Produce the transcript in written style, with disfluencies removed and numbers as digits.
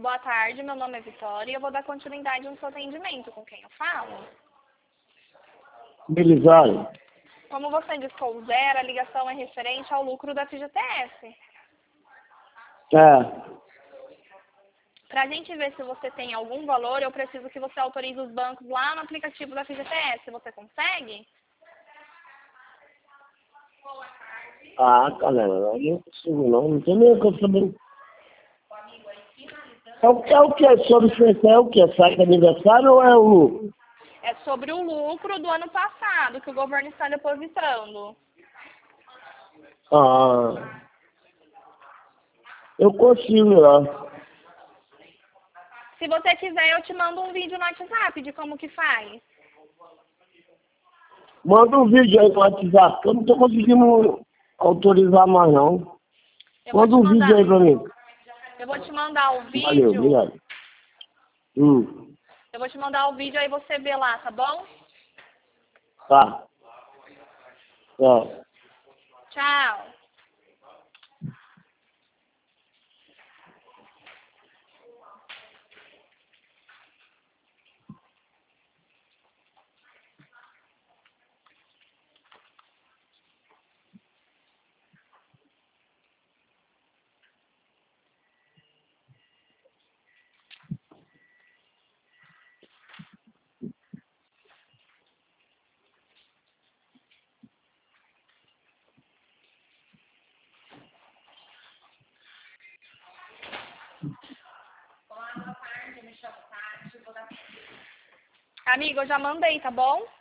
Boa tarde, meu nome é Vitória e eu vou dar continuidade no seu atendimento. Com quem eu falo? Belisário. Como você discou zero, a ligação é referente ao lucro da FGTS. É. Para a gente ver se você tem algum valor, eu preciso que você autorize os bancos lá no aplicativo da FGTS. Você consegue? Ah, galera, eu não consigo não tem nem o que eu saber. É o que? Sobre isso é o que? Sai de aniversário ou é o lucro? É sobre o lucro do ano passado que o governo está depositando. Ah, eu consigo lá. Se você quiser, eu te mando um vídeo no WhatsApp de como que faz. Manda um vídeo aí no WhatsApp, que eu não tô conseguindo autorizar mais não. Manda um vídeo aí pra mim. Eu vou te mandar o vídeo. Valeu, obrigado. Eu vou te mandar o vídeo aí você vê lá, tá bom? Tá. Tá. Tchau. Amigo, eu já mandei, tá bom?